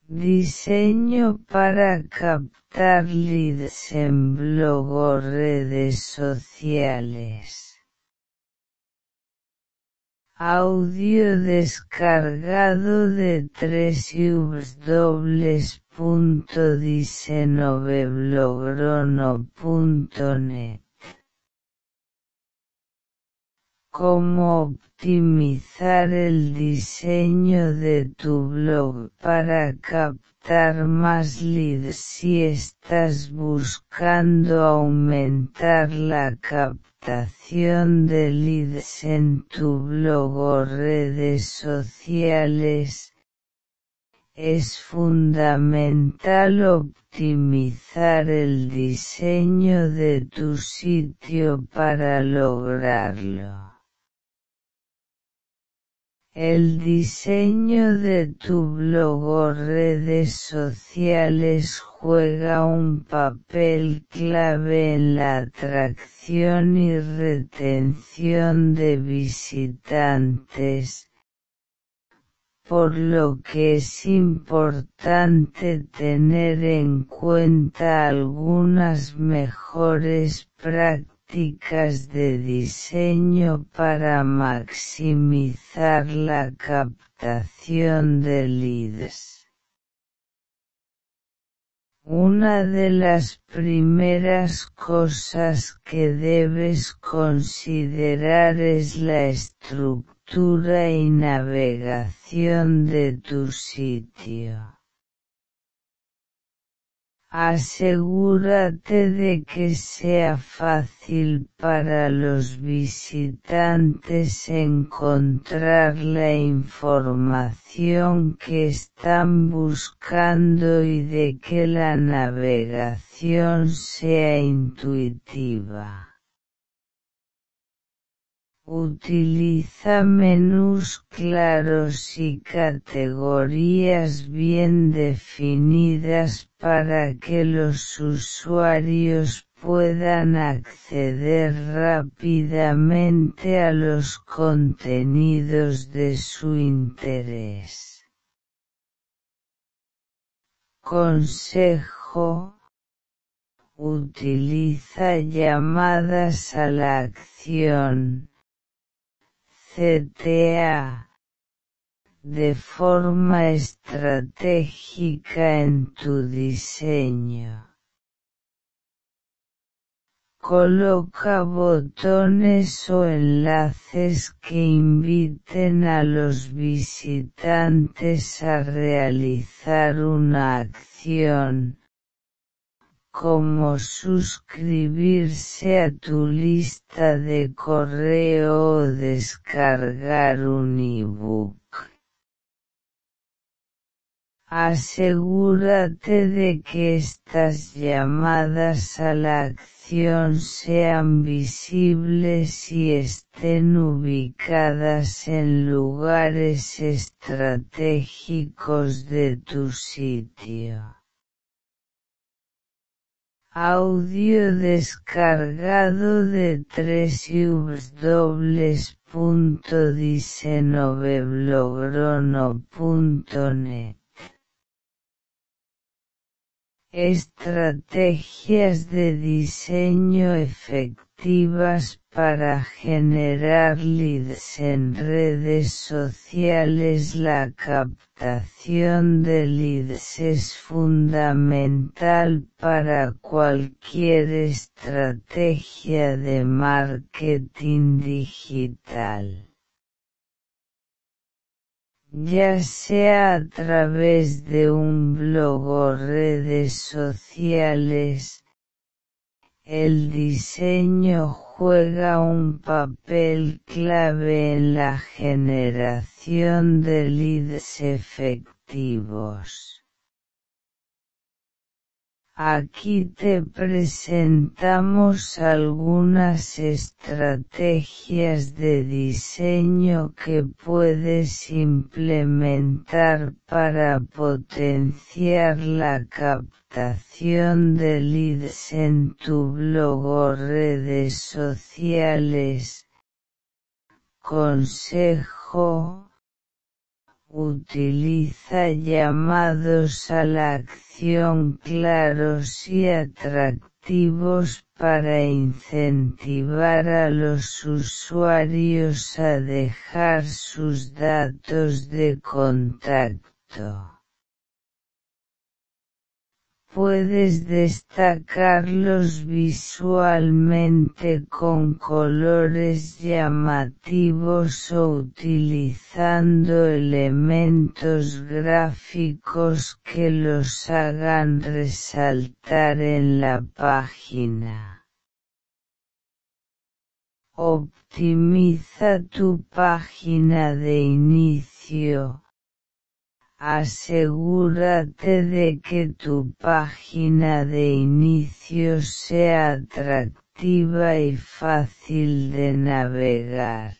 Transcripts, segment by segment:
Diseño para captar leads en blog o redes sociales. Audio descargado de www.diseñoblogorono.net. Cómo optimizar el diseño de tu blog para captar más leads si estás buscando aumentar la captación de leads en tu blog o redes sociales. Es fundamental optimizar el diseño de tu sitio para lograrlo. El diseño de tu blog o redes sociales juega un papel clave en la atracción y retención de visitantes, por lo que es importante tener en cuenta algunas mejores prácticas de diseño para maximizar la captación de leads. Una de las primeras cosas que debes considerar es la estructura y navegación de tu sitio. Asegúrate de que sea fácil para los visitantes encontrar la información que están buscando y de que la navegación sea intuitiva. Utiliza menús claros y categorías bien definidas para que los usuarios puedan acceder rápidamente a los contenidos de su interés. Consejo: utiliza llamadas a la acción (CTA) de forma estratégica en tu diseño. Coloca botones o enlaces que inviten a los visitantes a realizar una acción, como suscribirse a tu lista de correo o descargar un ebook. Asegúrate de que estas llamadas a la acción sean visibles y estén ubicadas en lugares estratégicos de tu sitio. Audio descargado de www.diseñoblogorono.net. Estrategias de diseño efectivas para generar leads en redes sociales. La captación de leads es fundamental para cualquier estrategia de marketing digital. Ya sea a través de un blog o redes sociales, el diseño juega un papel clave en la generación de leads efectivos. Aquí te presentamos algunas estrategias de diseño que puedes implementar para potenciar la captación de leads en tu blog o redes sociales. Consejo: Utiliza llamados a la acción claros y atractivos para incentivar a los usuarios a dejar sus datos de contacto. Puedes destacarlos visualmente con colores llamativos o utilizando elementos gráficos que los hagan resaltar en la página. Optimiza tu página de inicio. Asegúrate de que tu página de inicio sea atractiva y fácil de navegar.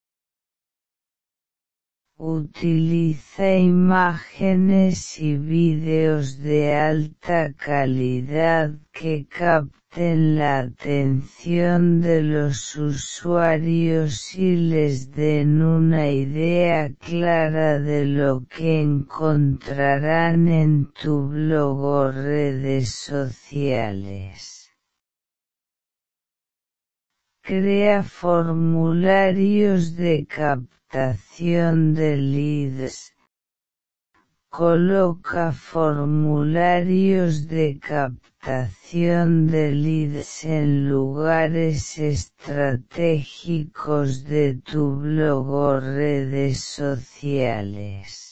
Utiliza imágenes y vídeos de alta calidad que capten la atención de los usuarios y les den una idea clara de lo que encontrarán en tu blog o redes sociales. Crea formularios de captación de leads. Coloca formularios de captación de leads en lugares estratégicos de tu blog o redes sociales.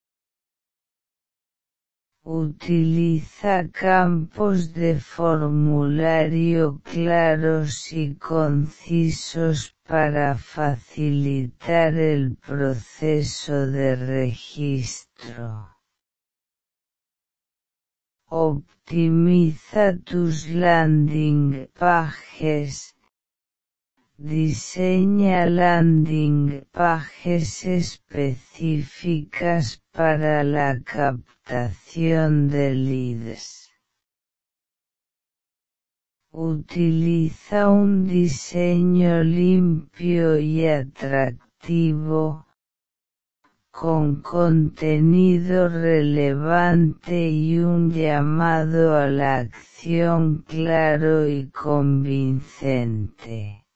Utiliza campos de formulario claros y concisos para facilitar el proceso de registro. Optimiza tus landing pages. Diseña landing pages específicas para la captación de leads. Utiliza un diseño limpio y atractivo, con contenido relevante y un llamado a la acción claro y convincente.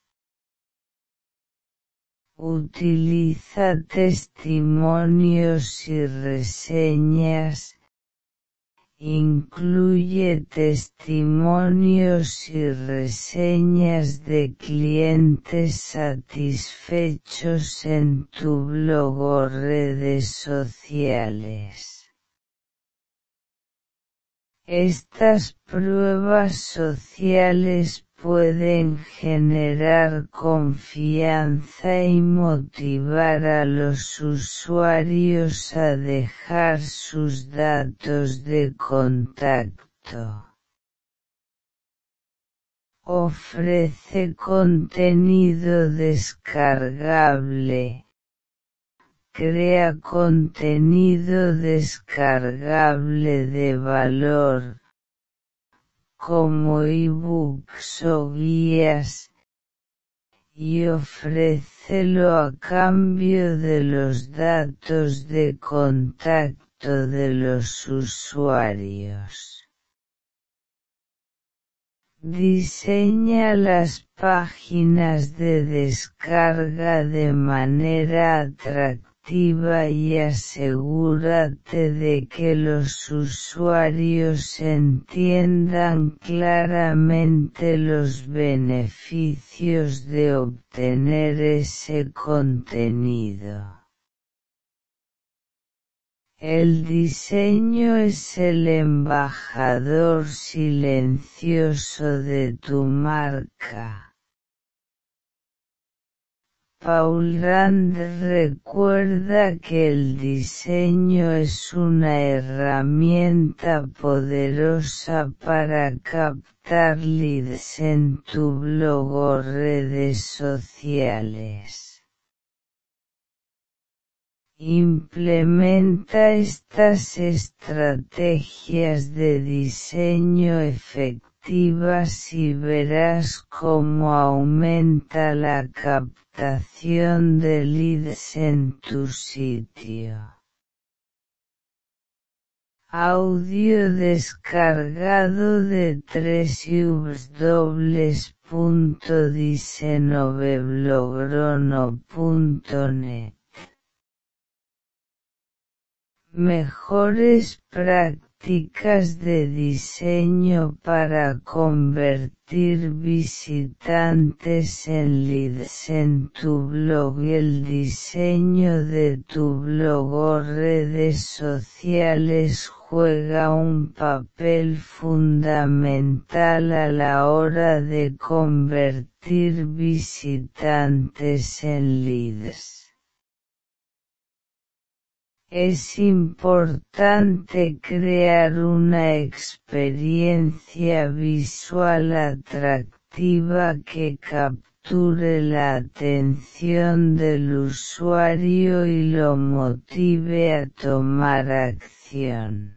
Utiliza testimonios y reseñas. Incluye testimonios y reseñas de clientes satisfechos en tu blog o redes sociales. Estas pruebas sociales pueden generar confianza y motivar a los usuarios a dejar sus datos de contacto. Ofrece contenido descargable. Crea contenido descargable de valor, como ebooks o guías, y ofrécelo a cambio de los datos de contacto de los usuarios. Diseña las páginas de descarga de manera atractiva y asegúrate de que los usuarios entiendan claramente los beneficios de obtener ese contenido. El diseño es el embajador silencioso de tu marca. Paul Rand recuerda que el diseño es una herramienta poderosa para captar leads en tu blog o redes sociales. Implementa estas estrategias de diseño efectivas y verás cómo aumenta la captación de leads en tu sitio. Audio descargado de www.diseñobloggrono.net. Mejores prácticas de diseño para convertir visitantes en leads en tu blog. El diseño de tu blog o redes sociales juega un papel fundamental a la hora de convertir visitantes en leads. Es importante crear una experiencia visual atractiva que capture la atención del usuario y lo motive a tomar acción.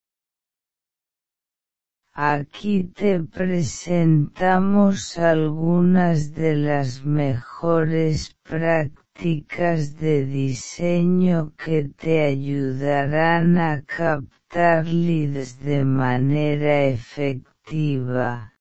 Aquí te presentamos algunas de las mejores prácticas de diseño que te ayudarán a captar leads de manera efectiva.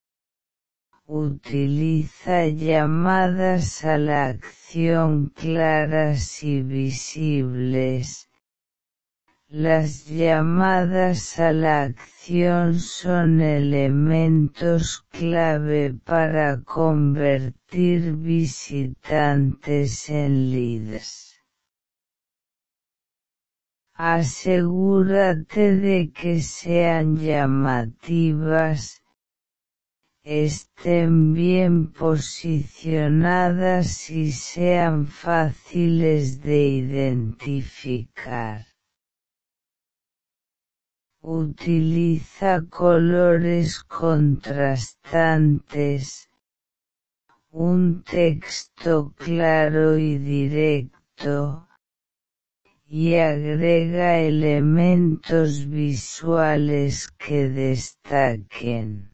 Utiliza llamadas a la acción claras y visibles. Las llamadas a la acción son elementos clave para convertir visitantes en leads. Asegúrate de que sean llamativas, estén bien posicionadas y sean fáciles de identificar. Utiliza colores contrastantes, un texto claro y directo, y agrega elementos visuales que destaquen.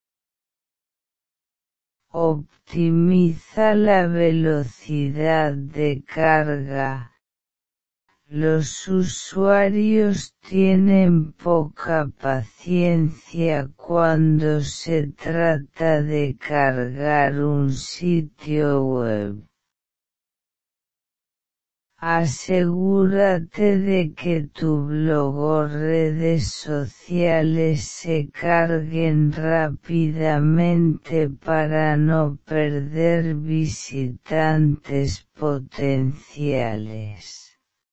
Optimiza la velocidad de carga. Los usuarios tienen poca paciencia cuando se trata de cargar un sitio web. Asegúrate de que tu blog o redes sociales se carguen rápidamente para no perder visitantes potenciales.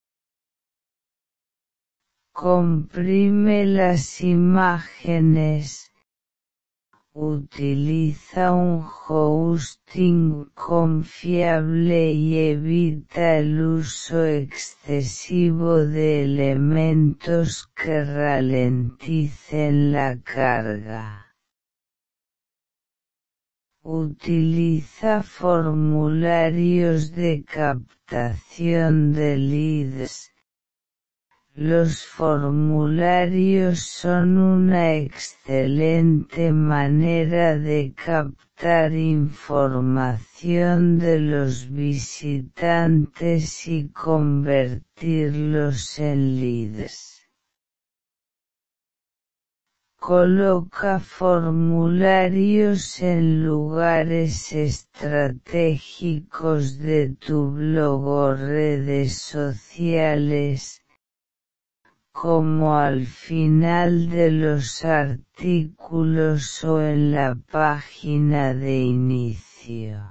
Comprime las imágenes. Utiliza un hosting confiable y evita el uso excesivo de elementos que ralenticen la carga. Utiliza formularios de captación de leads. Los formularios son una excelente manera de captar información de los visitantes y convertirlos en leads. Coloca formularios en lugares estratégicos de tu blog o redes sociales, como al final de los artículos o en la página de inicio.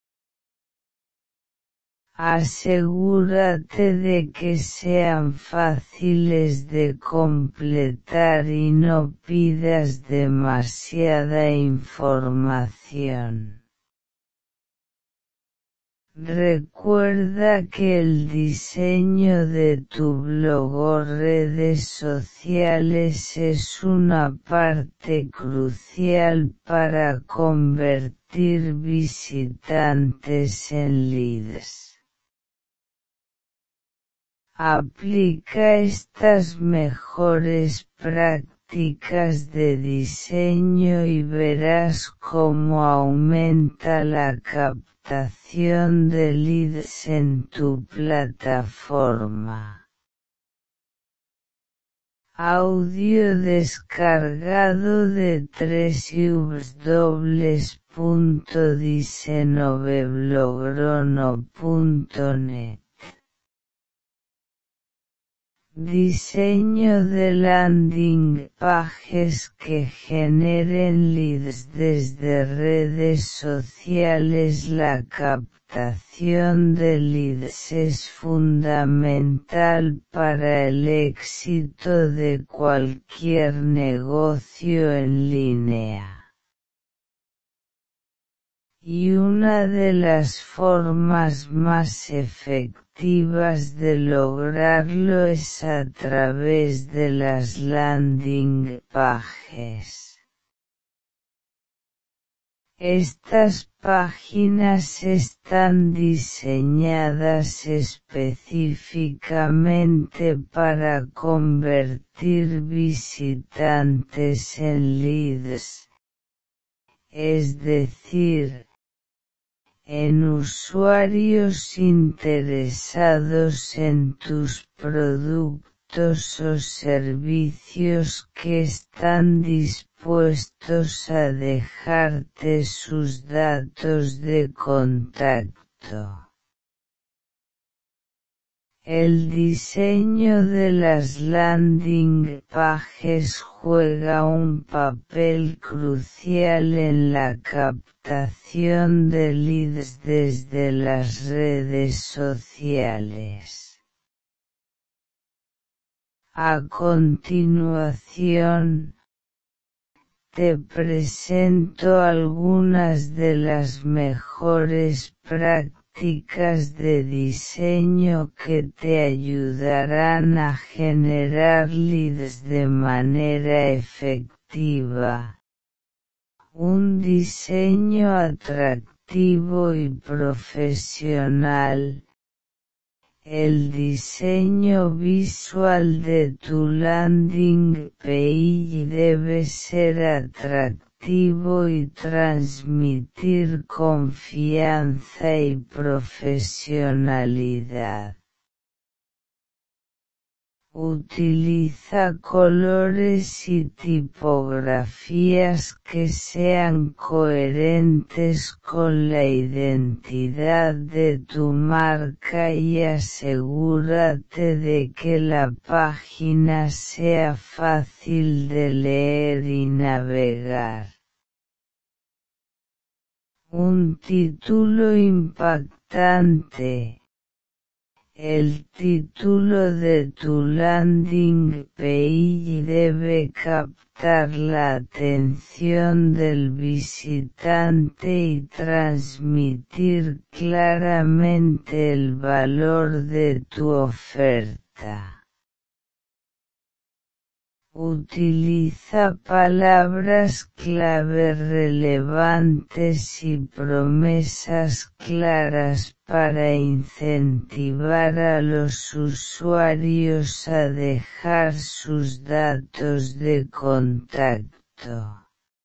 Asegúrate de que sean fáciles de completar y no pidas demasiada información. Recuerda que el diseño de tu blog o redes sociales es una parte crucial para convertir visitantes en leads. Aplica estas mejores prácticas de diseño y verás cómo aumenta la captación de leads en tu plataforma. Audio descargado de www.diseñoveblograno.net. Diseño de landing pages que generen leads desde redes sociales. La captación de leads es fundamental para el éxito de cualquier negocio en línea. Y una de las formas más efectivas de lograrlo es a través de las landing pages. Estas páginas están diseñadas específicamente para convertir visitantes en leads, es decir, en usuarios interesados en tus productos o servicios que están dispuestos a dejarte sus datos de contacto. El diseño de las landing pages juega un papel crucial en la captación de leads desde las redes sociales. A continuación, te presento algunas de las mejores prácticas de diseño que te ayudarán a generar leads de manera efectiva. Un diseño atractivo y profesional. El diseño visual de tu landing page debe ser atractivo y transmitir confianza y profesionalidad. Utiliza colores y tipografías que sean coherentes con la identidad de tu marca y asegúrate de que la página sea fácil de leer y navegar. Un título impactante. El título de tu landing page debe captar la atención del visitante y transmitir claramente el valor de tu oferta. Utiliza palabras clave relevantes y promesas claras para incentivar a los usuarios a dejar sus datos de contacto.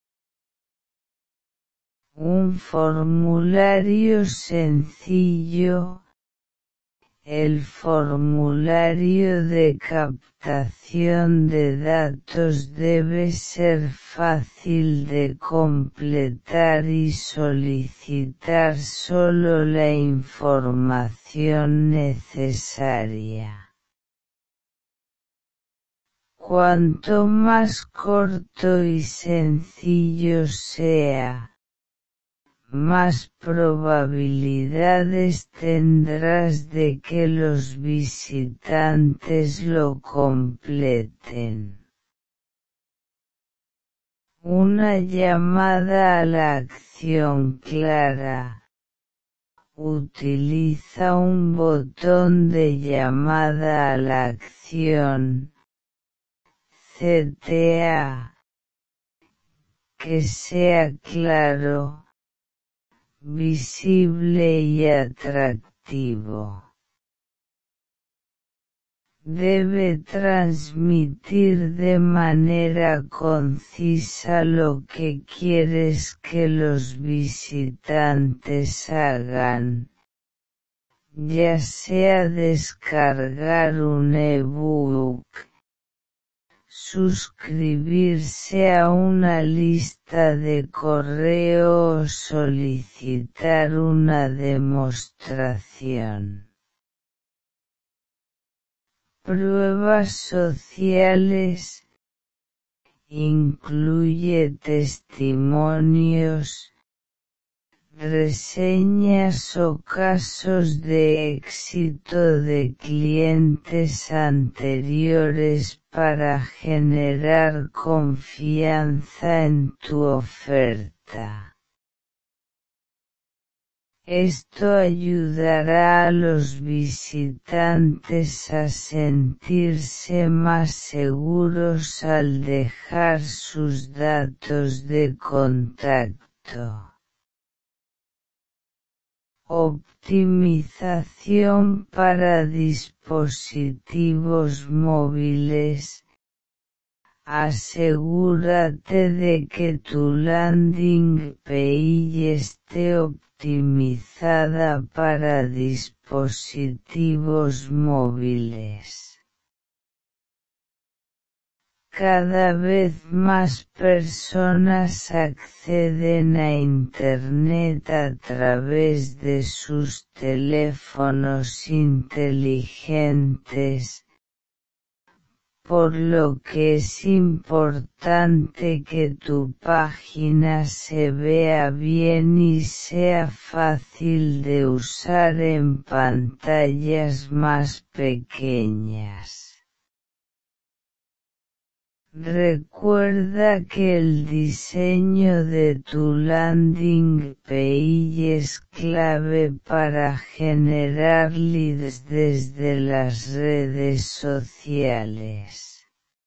Un formulario sencillo. El formulario de captación de datos debe ser fácil de completar y solicitar solo la información necesaria. Cuanto más corto y sencillo sea, más probabilidades tendrás de que los visitantes lo completen. Una llamada a la acción clara. Utiliza un botón de llamada a la acción, CTA, que sea claro, visible y atractivo. Debe transmitir de manera concisa lo que quieres que los visitantes hagan, ya sea descargar un ebook, suscribirse a una lista de correo o solicitar una demostración. Pruebas sociales. Incluye testimonios, reseñas o casos de éxito de clientes anteriores para generar confianza en tu oferta. Esto ayudará a los visitantes a sentirse más seguros al dejar sus datos de contacto. Optimización para dispositivos móviles. Asegúrate de que tu landing page esté optimizada para dispositivos móviles. Cada vez más personas acceden a Internet a través de sus teléfonos inteligentes, por lo que es importante que tu página se vea bien y sea fácil de usar en pantallas más pequeñas. Recuerda que el diseño de tu landing page es clave para generar leads desde las redes sociales.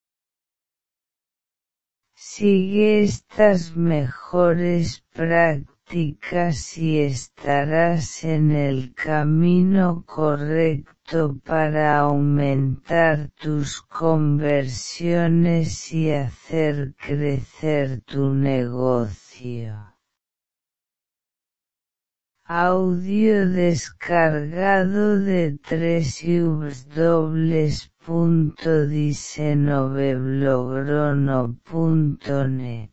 Sigue estas mejores prácticas y estarás en el camino correcto para aumentar tus conversiones y hacer crecer tu negocio. Audio descargado de www.diseñovelogrono.net.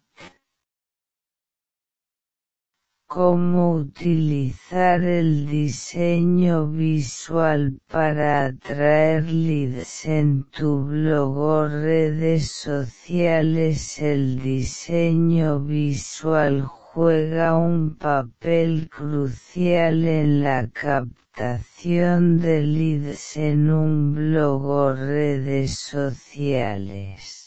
Cómo utilizar el diseño visual para atraer leads en tu blog o redes sociales. El diseño visual juega un papel crucial en la captación de leads en un blog o redes sociales.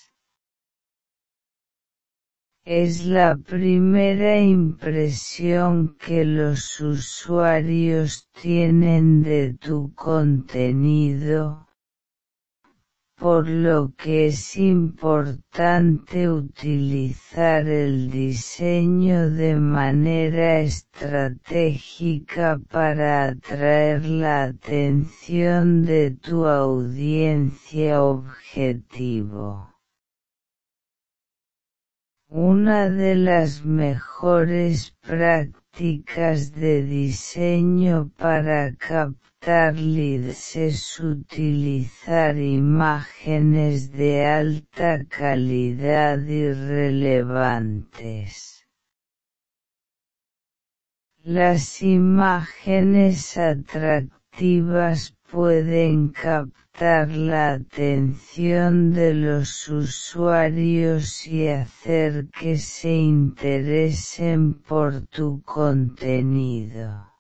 Es la primera impresión que los usuarios tienen de tu contenido, por lo que es importante utilizar el diseño de manera estratégica para atraer la atención de tu audiencia objetivo. Una de las mejores prácticas de diseño para captar leads es utilizar imágenes de alta calidad y relevantes. Las imágenes atractivas pueden captar la atención de los usuarios y hacer que se interesen por tu contenido.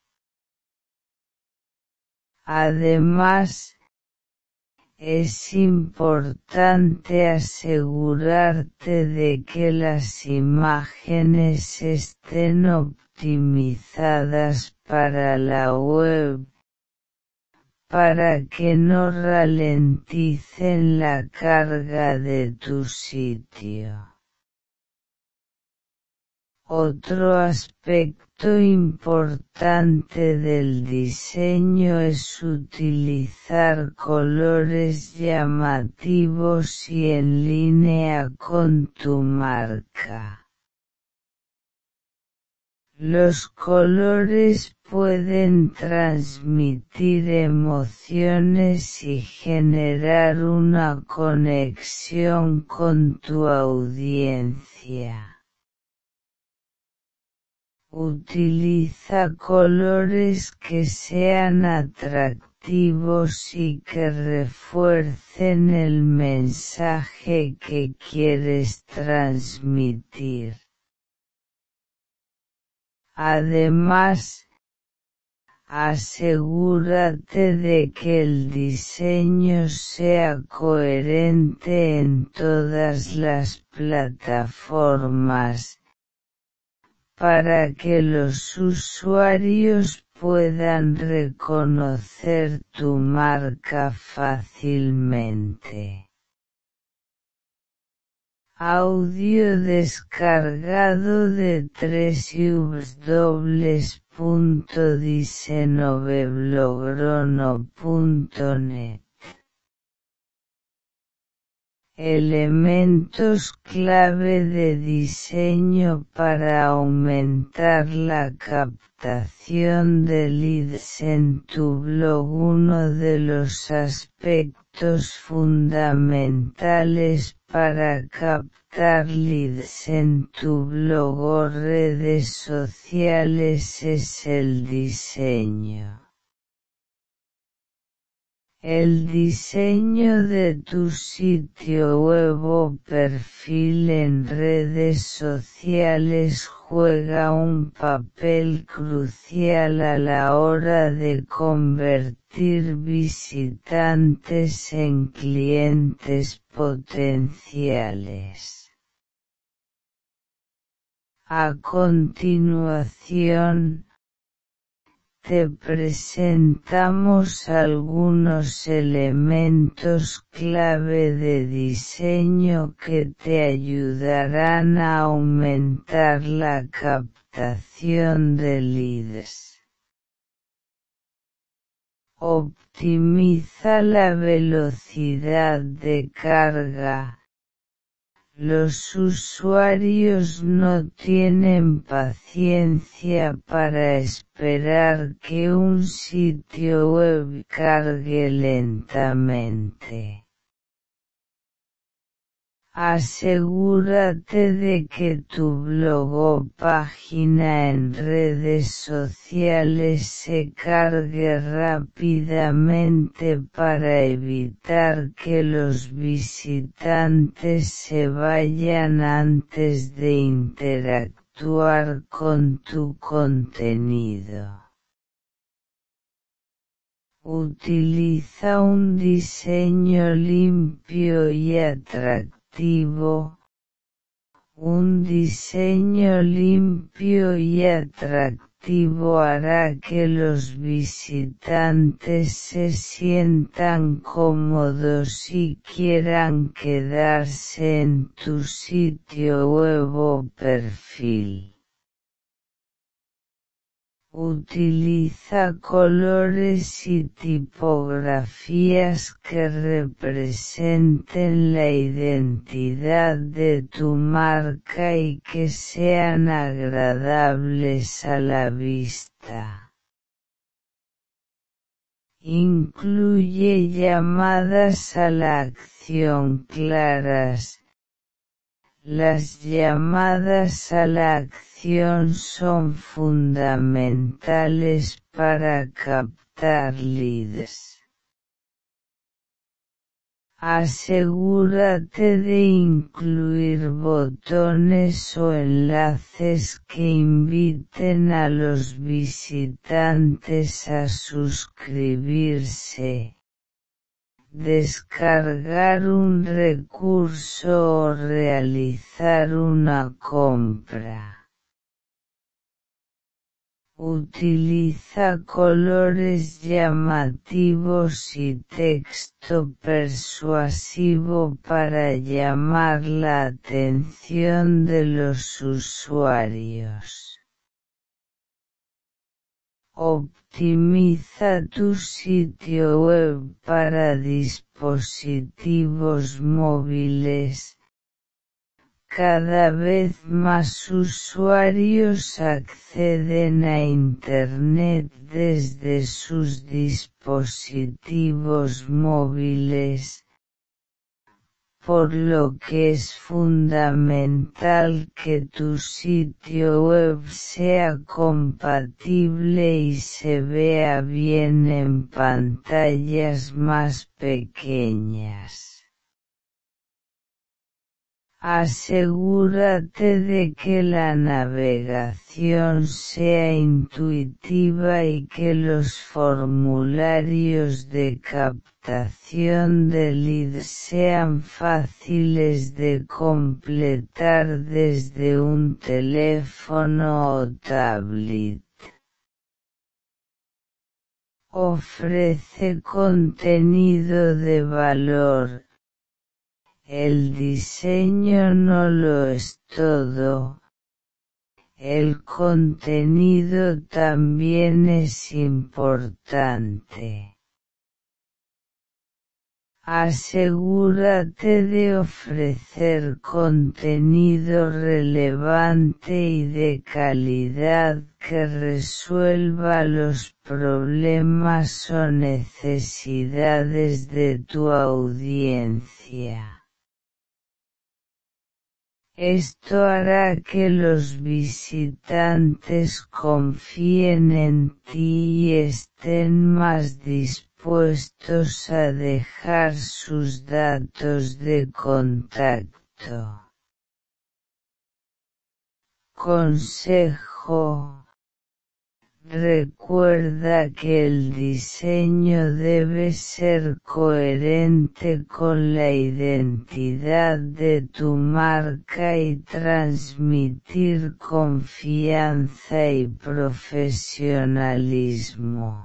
Además, es importante asegurarte de que las imágenes estén optimizadas para la web, para que no ralenticen la carga de tu sitio. Otro aspecto importante del diseño es utilizar colores llamativos y en línea con tu marca. Los colores pueden transmitir emociones y generar una conexión con tu audiencia. Utiliza colores que sean atractivos y que refuercen el mensaje que quieres transmitir. Además, asegúrate de que el diseño sea coherente en todas las plataformas, para que los usuarios puedan reconocer tu marca fácilmente. Audio descargado de www.diseñovelogrono.net. Elementos clave de diseño para aumentar la captación de leads en tu blog. Uno de los aspectos fundamentales para captar leads en tu blog o redes sociales es el diseño. El diseño de tu sitio web o perfil en redes sociales juega un papel crucial a la hora de convertir visitantes en clientes potenciales. A continuación, te presentamos algunos elementos clave de diseño que te ayudarán a aumentar la captación de leads. Optimiza la velocidad de carga. Los usuarios no tienen paciencia para esperar que un sitio web cargue lentamente. Asegúrate de que tu blog o página en redes sociales se cargue rápidamente para evitar que los visitantes se vayan antes de interactuar con tu contenido. Utiliza un diseño limpio y atractivo. Un diseño limpio y atractivo hará que los visitantes se sientan cómodos y quieran quedarse en tu sitio web o perfil. Utiliza colores y tipografías que representen la identidad de tu marca y que sean agradables a la vista. Incluye llamadas a la acción claras. Las llamadas a la acción son fundamentales para captar leads. Asegúrate de incluir botones o enlaces que inviten a los visitantes a suscribirse, descargar un recurso o realizar una compra. Utiliza colores llamativos y texto persuasivo para llamar la atención de los usuarios. Optimiza tu sitio web para dispositivos móviles, cada vez más usuarios acceden a Internet desde sus dispositivos móviles, por lo que es fundamental que tu sitio web sea compatible y se vea bien en pantallas más pequeñas. Asegúrate de que la navegación sea intuitiva y que los formularios de captación de leads sean fáciles de completar desde un teléfono o tablet. Ofrece contenido de valor. El diseño no lo es todo. El contenido también es importante. Asegúrate de ofrecer contenido relevante y de calidad que resuelva los problemas o necesidades de tu audiencia. Esto hará que los visitantes confíen en ti y estén más dispuestos a dejar sus datos de contacto. Consejo: recuerda que el diseño debe ser coherente con la identidad de tu marca y transmitir confianza y profesionalismo.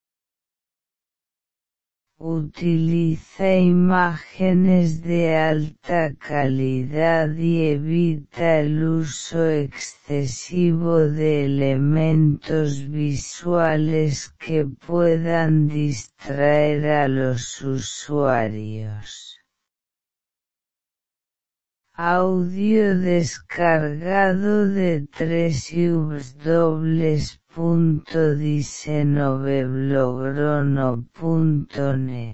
Utiliza imágenes de alta calidad y evita el uso excesivo de elementos visuales que puedan distraer a los usuarios. Audio descargado de www.diseñovelogrono.net.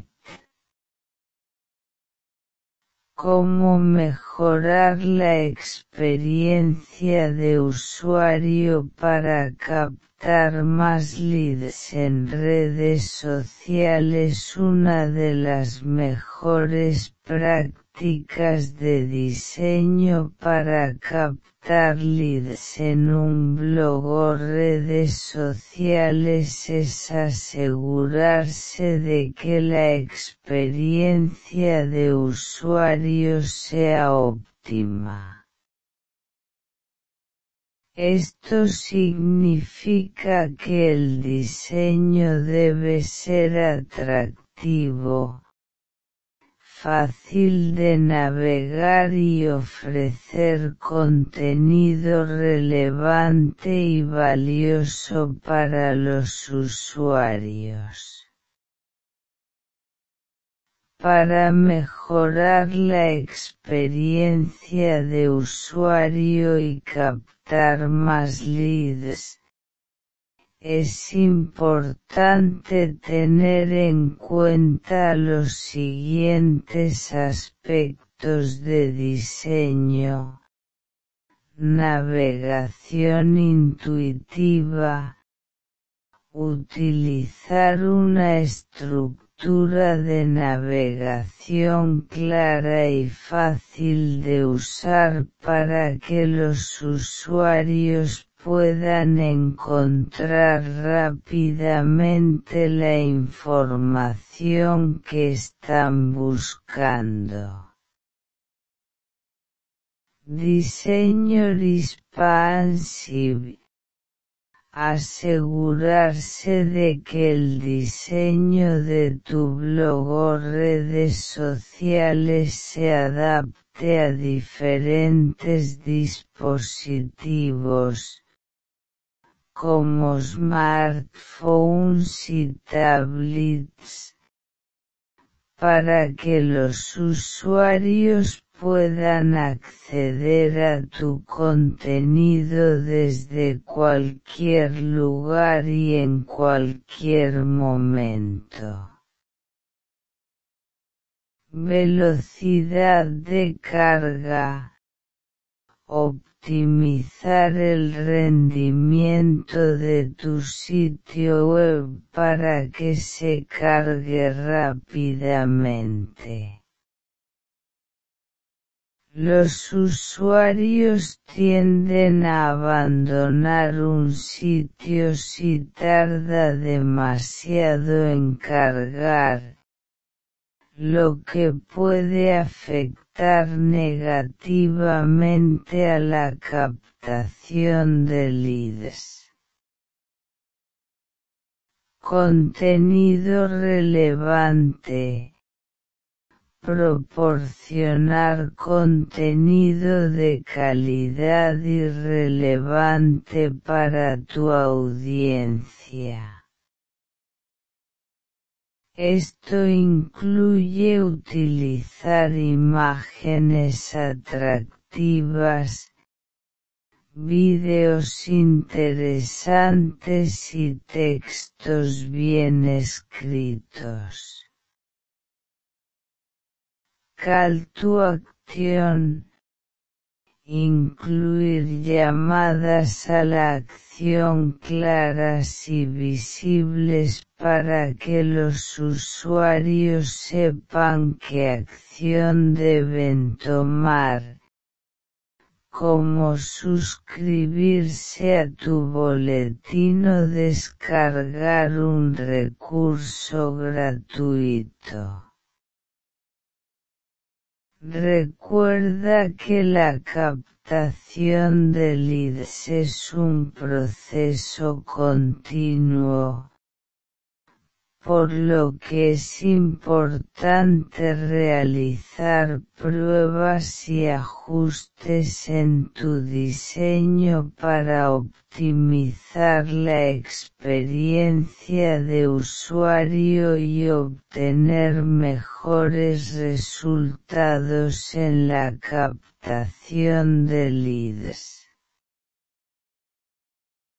¿Cómo mejorar la experiencia de usuario para captar más leads en redes sociales? Una de las mejores prácticas de diseño para captar leads en un blog o redes sociales es asegurarse de que la experiencia de usuario sea óptima. Esto significa que el diseño debe ser atractivo, fácil de navegar y ofrecer contenido relevante y valioso para los usuarios. Para mejorar la experiencia de usuario y captar más leads, es importante tener en cuenta los siguientes aspectos de diseño: navegación intuitiva, utilizar una estructura de navegación clara y fácil de usar para que los usuarios puedan encontrar rápidamente la información que están buscando. Diseño responsive. Asegurarse de que el diseño de tu blog o redes sociales se adapte a diferentes dispositivos, como smartphones y tablets, para que los usuarios puedan acceder a tu contenido desde cualquier lugar y en cualquier momento. Velocidad de carga. Optimizar el rendimiento de tu sitio web para que se cargue rápidamente. Los usuarios tienden a abandonar un sitio si tarda demasiado en cargar, lo que puede afectar negativamente a la captación de leads. Contenido relevante. Proporcionar contenido de calidad y relevante para tu audiencia. Esto incluye utilizar imágenes atractivas, vídeos interesantes y textos bien escritos. Call to Action. Incluir llamadas a la acción claras y visibles para que los usuarios sepan qué acción deben tomar, como suscribirse a tu boletín o descargar un recurso gratuito. Recuerda que la captación de leads es un proceso continuo, por lo que es importante realizar pruebas y ajustes en tu diseño para optimizar la experiencia de usuario y obtener mejores resultados en la captación de leads.